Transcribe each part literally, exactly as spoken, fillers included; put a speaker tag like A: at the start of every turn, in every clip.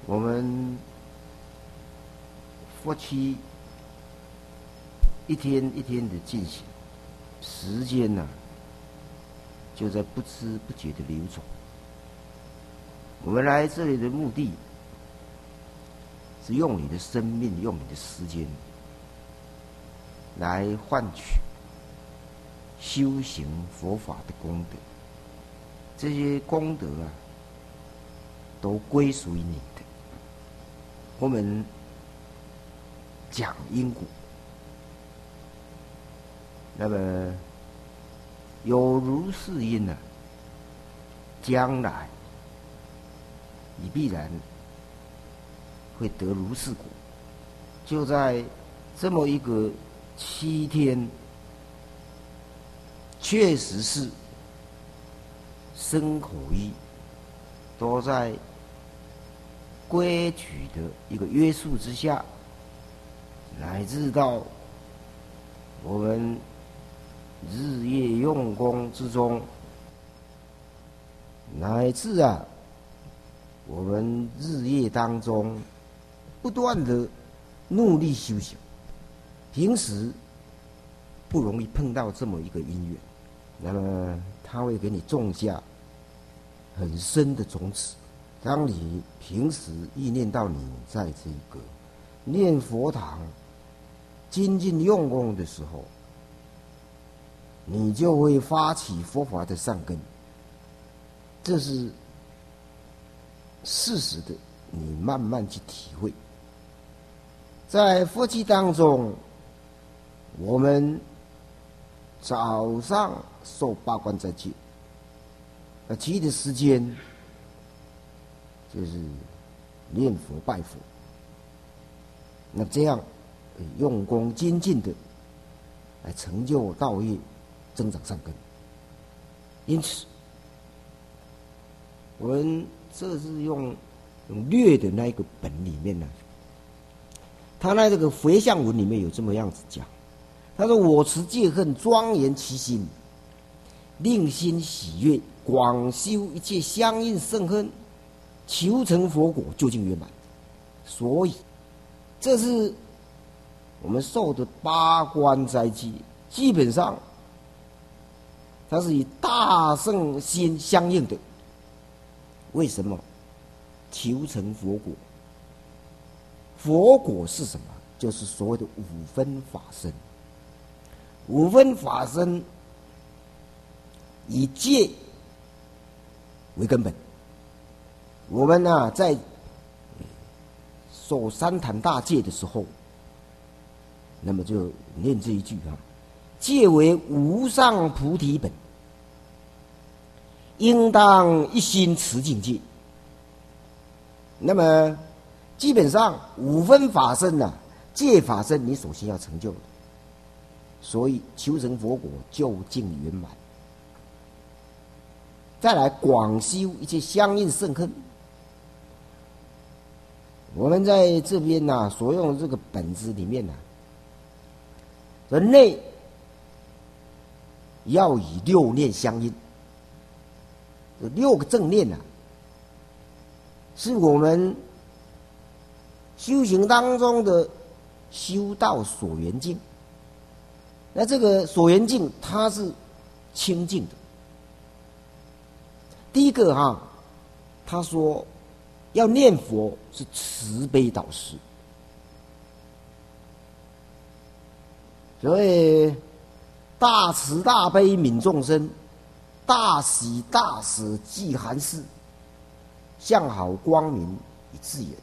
A: 我们夫妻一天一天的进行，时间呢、啊，就在不知不觉的流走。我们来这里的目的，是用你的生命，用你的时间，来换取修行佛法的功德。这些功德啊，都归属于你的。我们讲因果，那么有如是因呢、啊，将来你必然会得如是果。就在这么一个七天，确实是身口意都在规矩的一个约束之下，乃至到我们日夜用功之中，乃至啊，我们日夜当中不断的努力修行，平时不容易碰到这么一个因缘，那么他会给你种下很深的种子。当你平时意念到你在这个念佛堂精进用功的时候，你就会发起佛法的善根，这是事实的，你慢慢去体会。在佛期当中，我们早上受八关斋戒，那其余的时间就是念佛拜佛，那这样用功精进的来成就道业，增长善根。因此我们这是用用略的那一个本里面呢，他那这个回向文里面有这么样子讲，他说：我持戒恨，庄严其心，令心喜悦，广修一切相应圣恨，求成佛果，究竟圆满。所以这是我们受的八关斋戒，基本上它是以大圣心相应的。为什么？求成佛果。佛果是什么？就是所谓的五分法身。五分法身以戒为根本。我们呢、啊，在受三坛大戒的时候，那么就念这一句啊：戒为无上菩提本，应当一心持境界。那么基本上五分法身呢、啊，戒法身你首先要成就的，所以求成佛果，究竟圆满。再来广修一切相应圣恨。我们在这边呢、啊，所用的这个本子里面呢、啊，人类要以六念相应。这六个正念啊，是我们修行当中的修道所缘境。那这个所缘境它是清净的。第一个哈、啊，他说要念佛是慈悲导师，所以大慈大悲悯众生，大喜大舍济含事，向好光明以自远，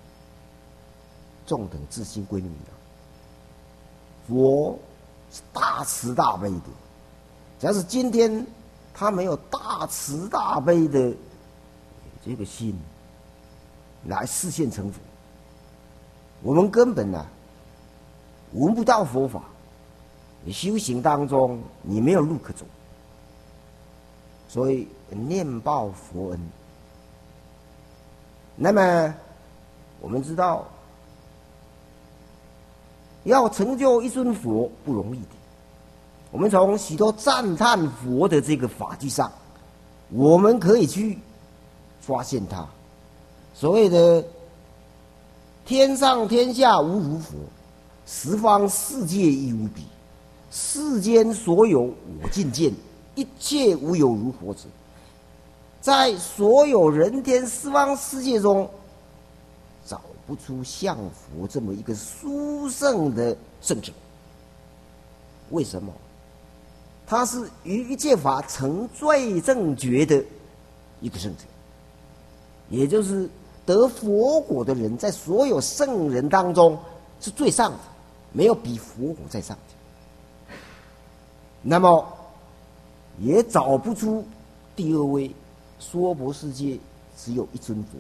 A: 众等自心归命啊。佛是大慈大悲的，只要是今天他没有大慈大悲的这个心来示现成佛，我们根本啊闻不到佛法。你修行当中你没有路可走，所以念报佛恩。那么我们知道，要成就一尊佛不容易的。我们从许多赞叹佛的这个法句上，我们可以去发现它所谓的天上天下无如佛，十方世界亦无比。世间所有我尽见，一切无有如佛者。在所有人天十方世界中，找不出像佛这么一个殊胜的圣者。为什么？他是于一切法成最正觉的一个圣者，也就是得佛果的人，在所有圣人当中是最上的，没有比佛果在上的。那么也找不出第二位，娑婆世界只有一尊佛，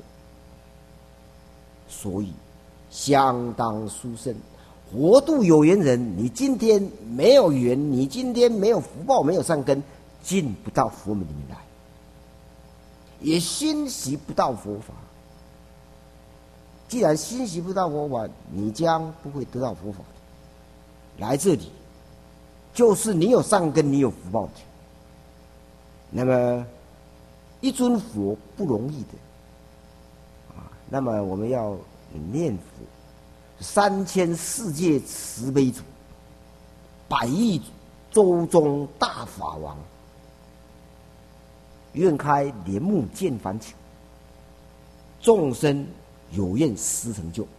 A: 所以相当殊胜。活度有缘人，你今天没有缘，你今天没有福报，没有善根，进不到佛门里面来，也欣习不到佛法。既然欣习不到佛法，你将不会得到佛法的。来这里，就是你有善根，你有福报的。那么，一尊佛不容易的啊。那么我们要念佛。三千世界慈悲主，百亿周中大法王，愿开莲目见凡情，众生有愿思成就。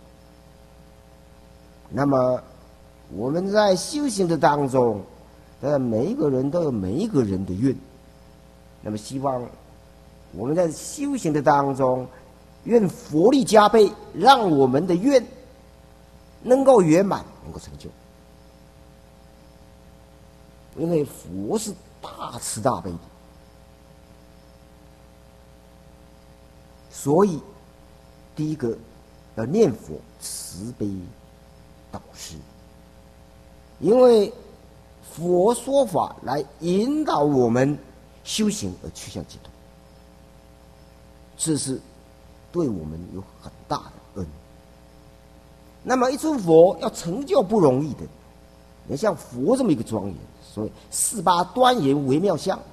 A: 那么我们在修行的当中，呃，每一个人都有每一个人的愿。那么希望我们在修行的当中，愿佛力加倍，让我们的愿能够圆满，能够成就。因为佛是大慈大悲的，所以第一个要念佛慈悲导师，因为佛说法来引导我们修行而趋向解脱，这是对我们有很大的恩。那么一尊佛要成就不容易的，你像佛这么一个庄严，所以四八端严微妙相，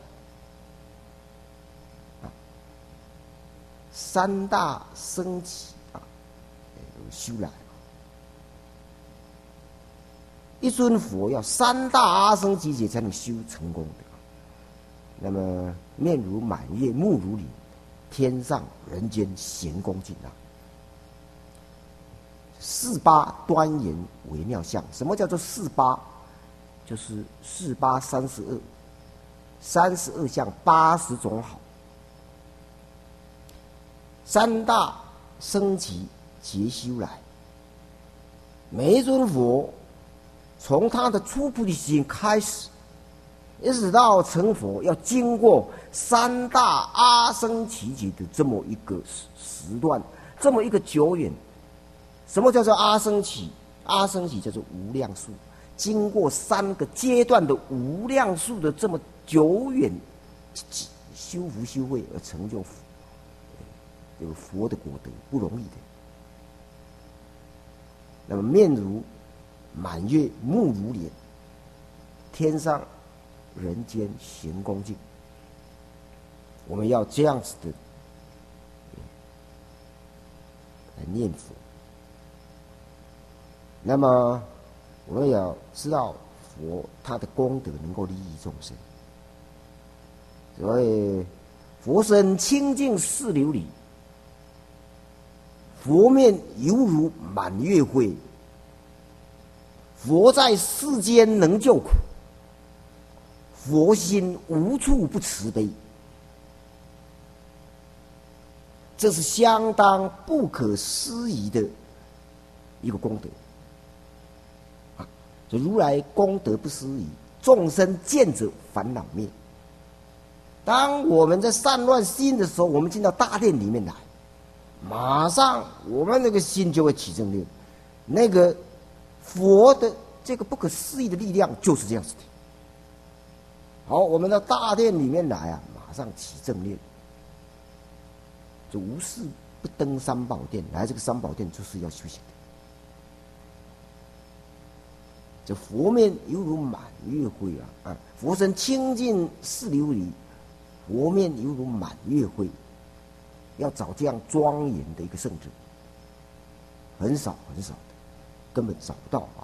A: 啊，三大升起啊，修来。一尊佛要三大阿僧祇劫才能修成功的。那么面如满月，目如岭，天上人间咸恭敬啊。四八端严微妙相，什么叫做四八？就是四八三十二，三十二相八十种好，三大升起劫修来。每一尊佛从他的初菩提心开始，一直到成佛，要经过三大阿僧祇劫的这么一个时段，这么一个久远。什么叫做阿僧祇？阿僧祇叫做无量数，经过三个阶段的无量数的这么久远修福修慧而成就有佛的果德，不容易的。那么面如满月，目如莲，天上人间咸恭敬，我们要这样子的来念佛。那么我们要知道佛他的功德能够利益众生，所以佛身清净四琉璃，佛面犹如满月辉。佛在世间能救苦，佛心无处不慈悲，这是相当不可思议的一个功德。如来功德不思议，众生见者烦恼灭。当我们在散乱心的时候，我们进到大殿里面来，马上我们那个心就会起正念。那个佛的这个不可思议的力量就是这样子的。好，我们到大殿里面来啊，马上起正念，就无事不登三宝殿。来这个三宝殿就是要修行的。这佛面犹如满月辉啊！啊，佛身清净四琉璃，佛面犹如满月辉。要找这样庄严的一个圣者， 很少很少的，根本找不到啊。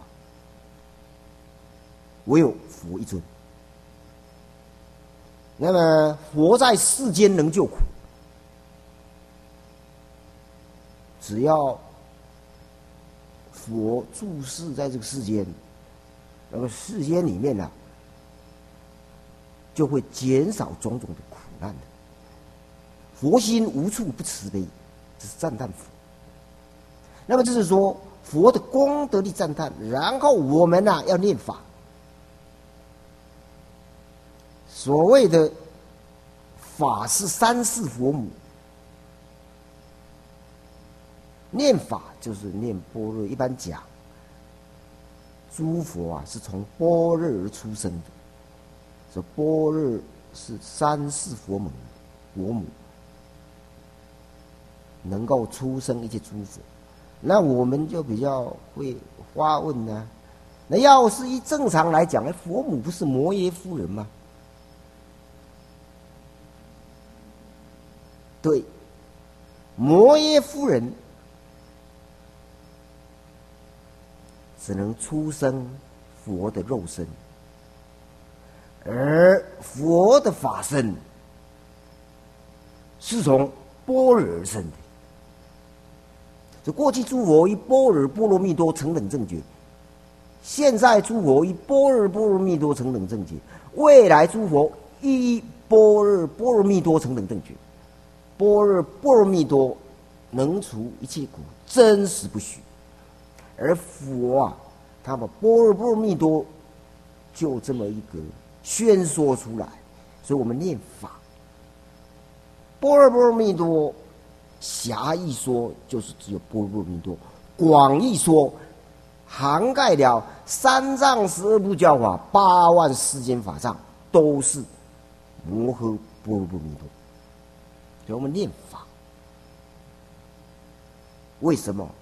A: 唯有佛一尊。那么佛在世间能救苦，只要佛住世在这个世间，那么世间里面呢、啊，就会减少种种的苦难的。佛心无处不慈悲，这是赞叹佛。那么就是说佛的功德力赞叹，然后我们呢、啊、要念法。所谓的法是三世佛母，念法就是念般若。一般讲，诸佛啊是从般若而出生的，所以般若是三世佛母，佛母能够出生一切诸佛。那我们就比较会发问呢、啊，那要是以正常来讲，佛母不是摩耶夫人吗？对，摩耶夫人只能出生佛的肉身，而佛的法身是从般若而生的。这过去诸佛以般若波罗蜜多成等正觉，现在诸佛以般若波罗蜜多成等正觉，未来诸佛以般若波罗蜜多成等正觉。般若波罗蜜多能除一切苦，真实不虚。而佛啊，他把般若波罗蜜多就这么一个宣说出来，所以我们念法。般若波罗蜜多狭义说就是只有般若波罗蜜多，广义说涵盖了三藏十二部教法、八万世间法藏，都是摩诃般若波罗蜜多。所以我们念法，为什么？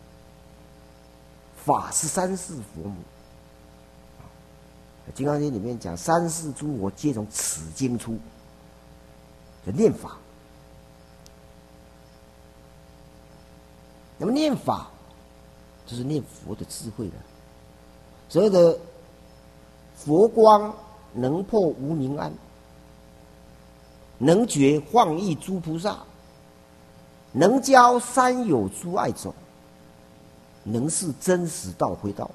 A: 法是三世佛母。《金刚经》里面讲，三世诸佛皆从此经出，就念法。那么念法，就是念佛的智慧了。所谓的佛光能破无明暗，能觉晃益诸菩萨，能教三有诸爱种，能是真实道非道。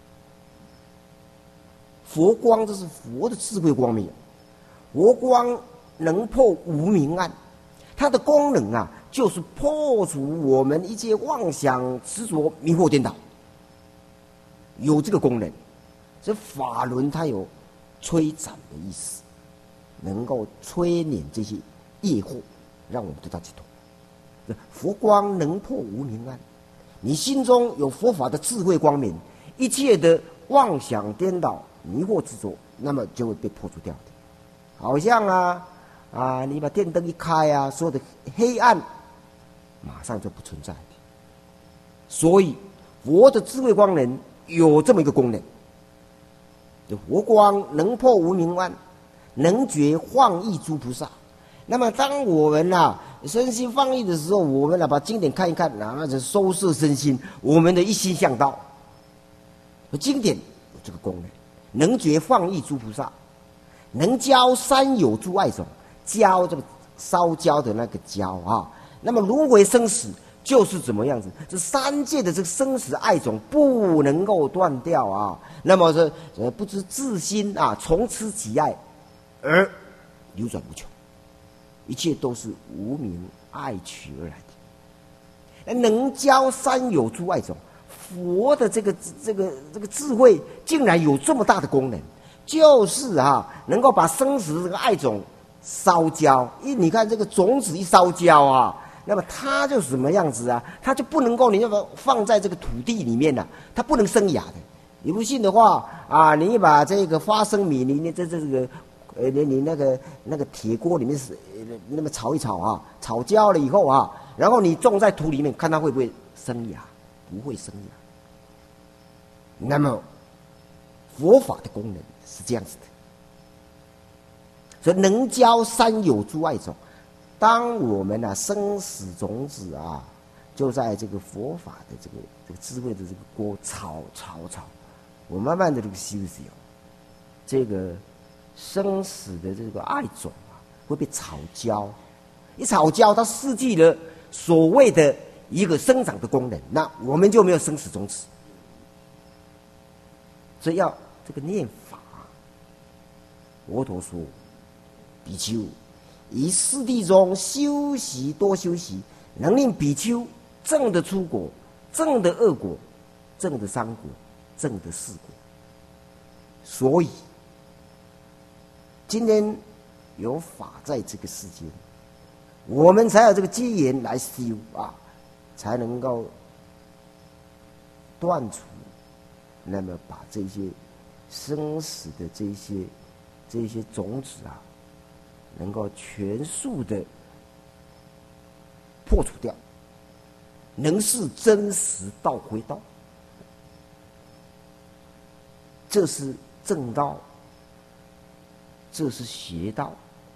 A: 佛光这是佛的智慧光明，佛光能破无明暗，它的功能啊，就是破除我们一切妄想执着迷惑颠倒，有这个功能。所以法轮它有摧斩的意思，能够摧碾这些业惑，让我们得到解脱。佛光能破无明暗，你心中有佛法的智慧光明，一切的妄想颠倒迷惑执着，那么就会被破除掉的。好像啊啊，你把电灯一开啊，所有的黑暗马上就不存在的。所以佛的智慧光能有这么一个功能，佛光能破无明暗，能觉晃益诸菩萨。那么当我们啊身心放逸的时候，我们啊把经典看一看，然后就收摄身心，我们的一心向道。经典有这个功能，能觉放逸诸菩萨，能教三有诸爱种，教这个烧焦的那个焦啊。那么轮回生死就是怎么样子？这三界的这个生死爱种不能够断掉啊。那么这呃不知自心啊，从此己爱而流转无穷，一切都是无明爱取而来的。能教三有诸爱种，佛的这个这个这个智慧竟然有这么大的功能，就是啊，能够把生死这个爱种烧焦。因为你看这个种子一烧焦啊，那么它就什么样子啊？它就不能够你要不放在这个土地里面呢、啊，它不能生芽的。你不信的话啊，你把这个花生米，你你这这个呃，你你那个那个铁锅里面是那么炒一炒啊，炒焦了以后啊，然后你种在土里面，看它会不会生芽？不会生芽。那么佛法的功能是这样子的，所以能教三有诸爱种。当我们啊生死种子啊就在这个佛法的这个这个智慧的这个锅炒炒炒，我慢慢的这个修行，这个生死的这个爱种啊，会被炒焦，一炒焦，它失去了所谓的一个生长的功能，那我们就没有生死终止。所以要这个念法，佛陀说，比丘以四谛中修习多修习，能令比丘证得出果，证得恶果，证得三果，证得四果。所以今天有法在这个世间，我们才有这个机缘来修啊，才能够断除，那么把这些生死的这些这些种子啊，能够全数的破除掉，能是真实道回道，这是正道，这是邪道。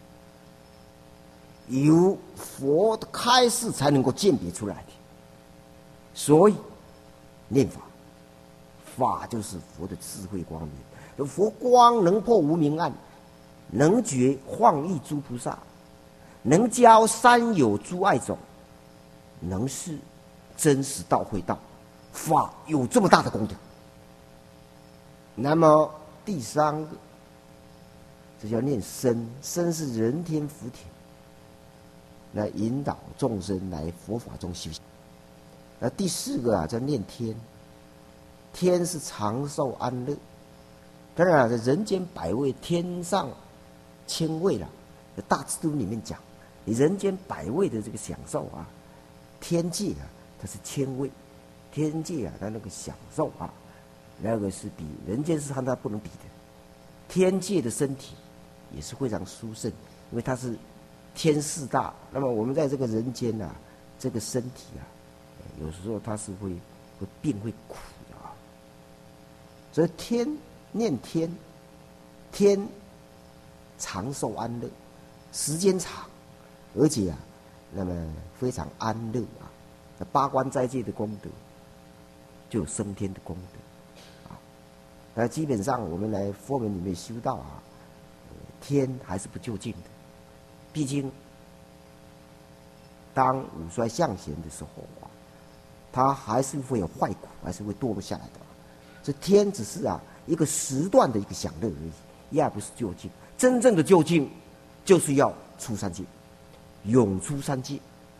A: 由佛的开示才能够鉴别出来的。所以念法，法就是佛的智慧光明，佛光能破无明暗，能觉幻义诸菩萨，能教三有诸爱种，能是真实道会道。法有这么大的功德。那么第三个，这叫念身，身是人天福田，来引导众生来佛法中修行。那第四个啊，叫念天，天是长寿安乐。当然啊，在人间百味，天上千味了。大智度里面讲，你人间百味的这个享受啊，天界啊，它是千味，天界啊，它那个享受啊，那个是比人间是和它不能比的。天界的身体也是非常殊胜，因为它是天势大。那么我们在这个人间啊，这个身体啊，有时候它是会会病会苦的啊。所以天念天，天长寿安乐，时间长，而且啊，那么非常安乐啊。那八关斋戒的功德，就有升天的功德啊。那基本上我们来佛门里面修道啊，天还是不究竟的。毕竟，当五衰相咸的时候啊，它还是会有坏苦，还是会堕落下来的。这天只是啊一个时段的一个享乐而已，也不是究竟。真正的究竟，就是要出三界，永出三界。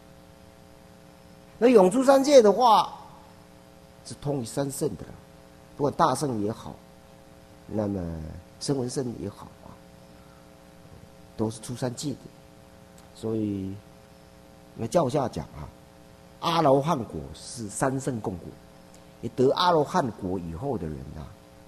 A: 那永出三界的话，是通于三圣的了，不管大圣也好，那么声闻圣也好啊，都是出三界的。所以，那教下讲啊，阿罗汉果是三圣共果。也得阿罗汉果以后的人啊，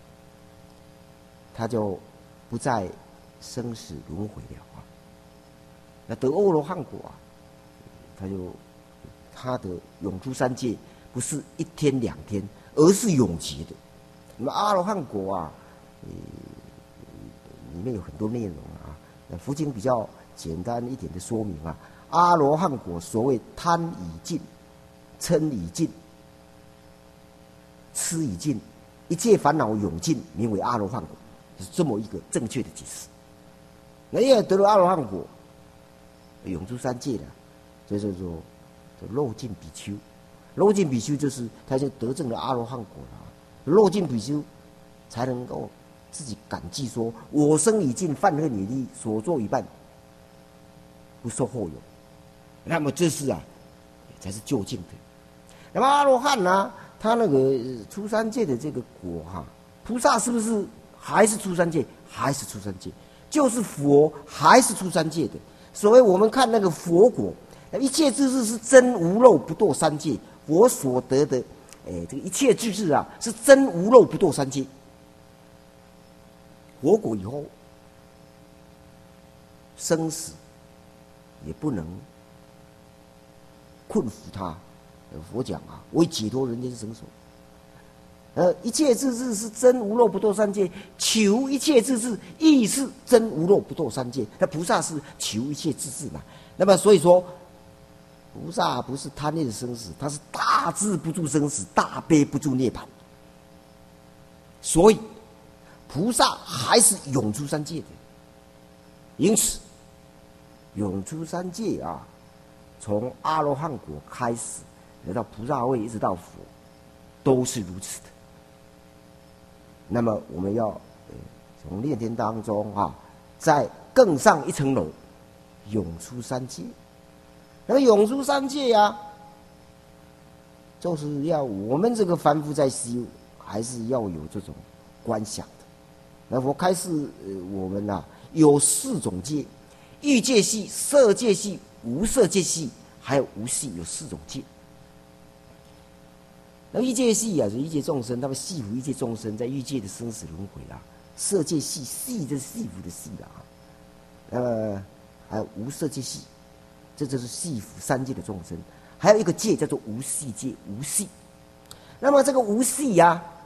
A: 他就不再生死轮回了啊。那得阿罗汉果啊，他就他的永出三界不是一天两天，而是永劫的。那么阿罗汉果啊，呃，里面有很多内容啊。那佛经比较简单一点的说明啊，阿罗汉果所谓贪已尽，嗔已尽，痴已尽，一切烦恼永尽，名为阿罗汉果，是这么一个正确的解释。那也得了阿罗汉果，永出三界了，所以说说漏尽比丘，漏尽比丘就是他就得证了阿罗汉果了。漏尽比丘才能够自己感激说：我生已尽，犯恨已离，所作已办，不受后有。那么这是啊，才是究竟的。那么阿罗汉呢？他那个出三界的这个果哈、啊，菩萨是不是还是出三界？还是出三界？就是佛还是出三界的。所谓我们看那个佛果，一切智智是真无漏不堕三界。我所得的，哎，这个一切智智啊，是真无漏不堕三界。佛果以后，生死也不能困服他。佛讲啊，为解脱人间绳索。呃，一切智智是真无漏不堕三界，求一切智智亦是真无漏不堕三界。那菩萨是求一切智智嘛？那么所以说， 菩萨不是贪恋生死，他是大智不住生死，大悲不住涅槃。所以菩萨还是永出三界的。因此永出三界啊，从阿罗汉果开始来到菩萨位，一直到佛，都是如此的。那么我们要、呃、从炼天当中啊，再更上一层楼，永出三界。那么永出三界呀、啊，就是要我们这个凡夫在修，还是要有这种观想的。那佛开示、呃、我们啊，有四种界：欲界系、色界系、无色界系，还有无系，有四种界。那欲界系啊，就欲界众生，他们系服欲界众生在欲界的生死轮回啦；色界系，系就是系服的系啦。呃，还有无色界系，这就是系服三界的众生。还有一个界叫做无系界，无系。那么这个无系呀、啊，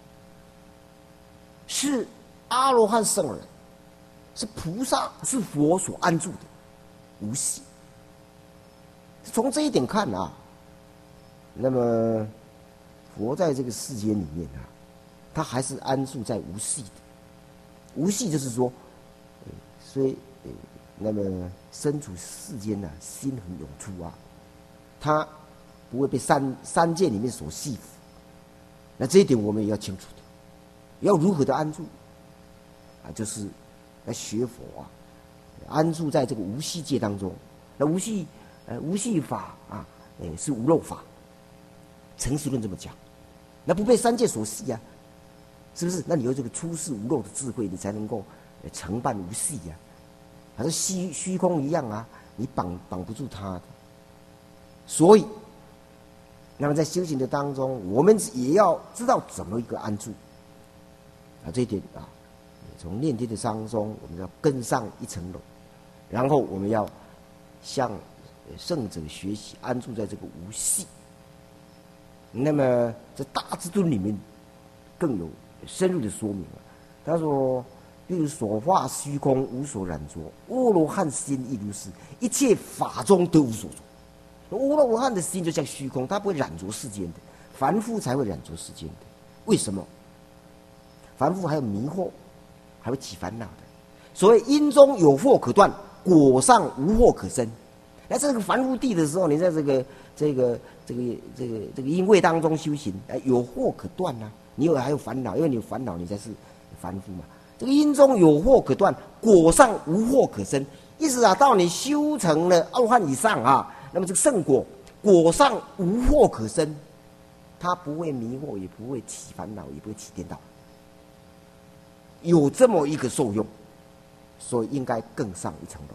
A: 是阿罗汉圣人，是菩萨，是佛所安住的无系。从这一点看啊，那么佛在这个世间里面啊，他还是安住在无系的。无系就是说，呃、虽、呃、那么身处世间呢、啊，心很永出啊，他不会被三三界里面所系服。那这一点我们也要清楚的，要如何的安住啊？就是来学佛啊，安住在这个无系界当中。那无系呃无系法啊，呃是无漏法。诚实论这么讲，那不被三界所系啊，是不是？那你有这个出世无漏的智慧，你才能够承办无系呀、啊。还是虚虚空一样啊，你绑绑不住它的。所以，那么在修行的当中，我们也要知道怎么一个安住啊，这一点啊，从炼天的当中，我们要更上一层楼，然后我们要向圣者学习，安住在这个无系。那么在大智度里面更有深入的说明了。他说，例如所化虚空无所染着，阿罗汉心亦如是，一切法中都无所着。阿罗汉的心就像虚空，它不会染着世间的，凡夫才会染着世间的。为什么？凡夫还有迷惑，还会起烦恼的。所谓因中有惑可断，果上无惑可生。那这个凡夫地的时候，你在这个这个这个这个这个因位当中修行，哎，有惑可断啊！你有还有烦恼，因为你有烦恼，你才是凡夫嘛。这个因中有惑可断，果上无惑可生。意思啊，到你修成了阿罗汉以上啊，那么这个圣果果上无惑可生，他不会迷惑，也不会起烦恼，也不会起颠倒，有这么一个受用，所以应该更上一层楼。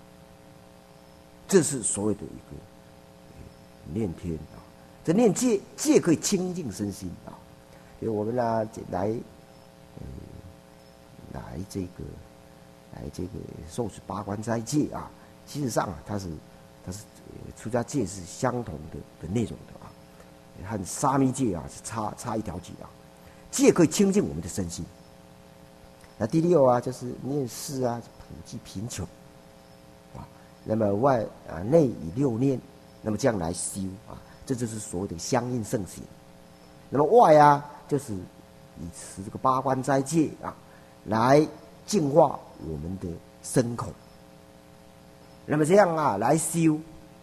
A: 这是所谓的一个念天啊，这念戒戒可以清净身心啊。所以我们呢来，呃，来这个来这个受持八关斋戒啊，其实上啊，它是它是出家戒是相同的的内容的啊，和沙弥戒啊是差差一条戒啊。戒可以清净我们的身心。那第六啊，就是念四啊，普济贫穷。那么外啊内以六念，那么这样来修啊，这就是所谓的相应圣行。那么外啊，就是以持这个八关斋戒啊，来净化我们的身口。那么这样啊来修，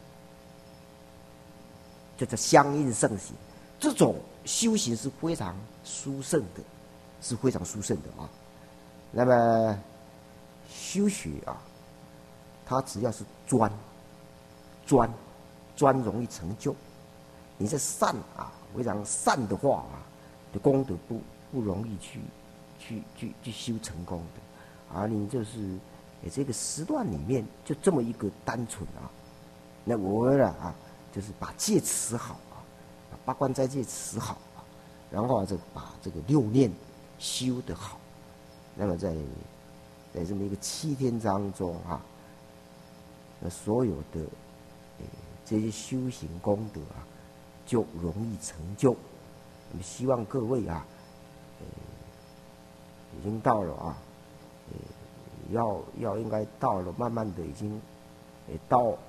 A: 这叫相应圣行。这种修行是非常殊胜的，是非常殊胜的啊。那么修学啊，他只要是专专专容易成就。你在善啊，非常善的话啊，的功德不不容易去去去去修成功的。而你就是这个时段里面就这么一个单纯啊，那我们啊就是把戒持好啊，把八关斋戒持好啊，然后啊就把这个六念修得好。那么在在这么一个七天当中啊。那所有的、呃、这些修行功德啊，就容易成就。那么希望各位啊，呃、已经到了啊，呃、要要应该到了，慢慢的已经，呃、到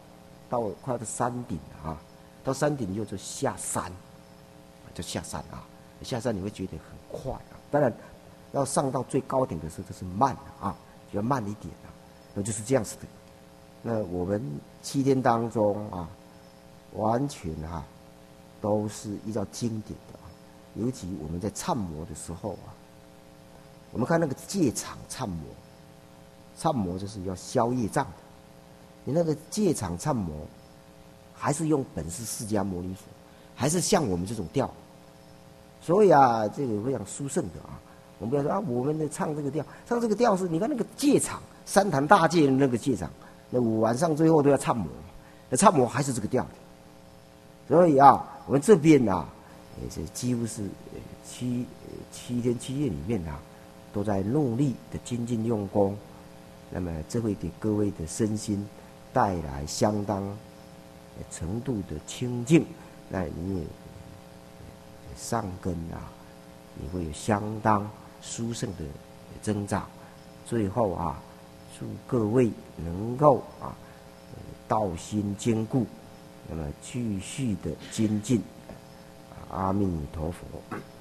A: 到快到山顶了啊，到山顶以后就下山，就下山啊，下山你会觉得很快啊。当然，要上到最高点的时候就是慢了啊，就要慢一点啊。那就是这样子的。那我们七天当中啊，完全哈、啊、都是依照经典的啊。尤其我们在忏摩的时候啊，我们看那个戒场忏摩，忏摩就是要消业障的。你那个戒场忏摩，还是用本师释迦牟尼佛，还是像我们这种调。所以啊，这个非常殊胜的啊。我们不要说啊，我们的唱这个调，唱这个调是，你看那个戒场，三坛大戒的那个戒场，那晚上最后都要忏摩，那忏摩还是这个调的。所以啊，我们这边啊，也是几乎是七七天七夜里面啊，都在努力的精进用功。那么这会给各位的身心带来相当程度的清净，那你也上根啊，你会有相当殊胜的增长。最后啊，祝各位能够啊道心坚固，那么继续的精进。阿弥陀佛。